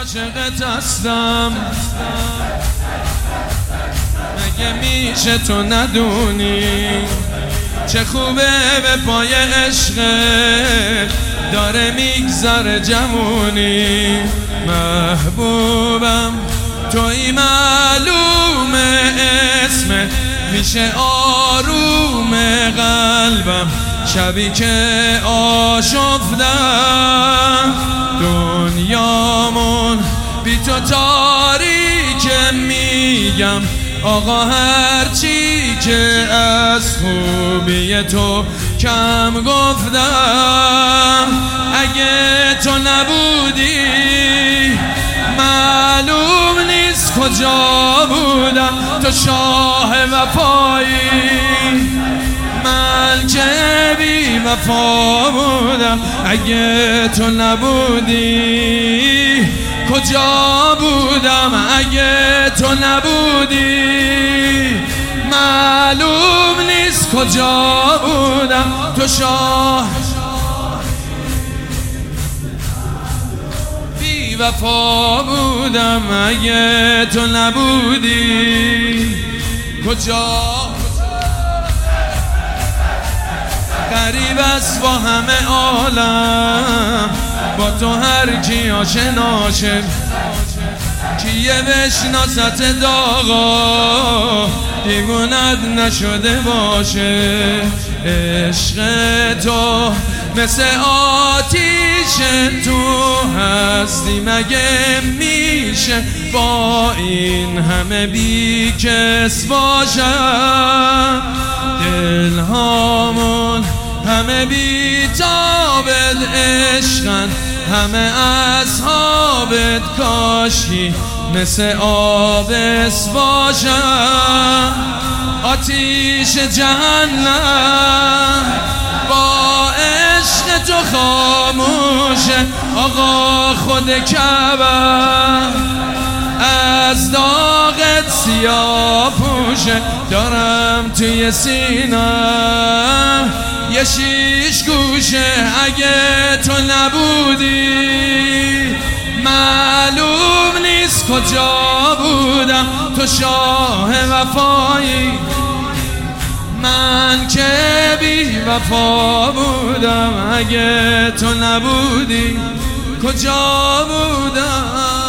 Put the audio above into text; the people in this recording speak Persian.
عاشقت هستم، مگه میشه تو ندونی چه خوبه به پای عشقت داره میگذره جمونی. محبوبم توی معلومه اسمت میشه آروم قلبم، شبی که آشفتم دنیامون بی تو تاریکه. میگم آقا هرچی که از خوبی تو کم گفتم، اگه تو نبودی معلوم نیست کجا بودم. تو شاه وفایی، من که بی وفا بودم. اگه تو نبودی کجا بودم، اگه تو نبودی معلوم نیست کجا بودم. تو شاه بی وفا بودم، اگه تو نبودی کجا. غریب است با همه عالم، با تو هر کی آشناشه، کیه بشناست داغا دیوونت نشده باشه. عشق تو مثل آتیش تو هستی، مگه میشه با این همه بیکس باشم. دلهامون همه بیتابت عشقن، همه اصحابت کاشی مثل آبس باشم. آتیش جهنم با عشق تو خاموشه. آقا خود کعبه از داغت سیاه پوشه. دارم توی سینم یه شیش گوشه، اگه تو نبودی معلوم نیست کجا بودم. تو شاه وفایی، من که بی وفا بودم. اگه تو نبودی کجا بودم.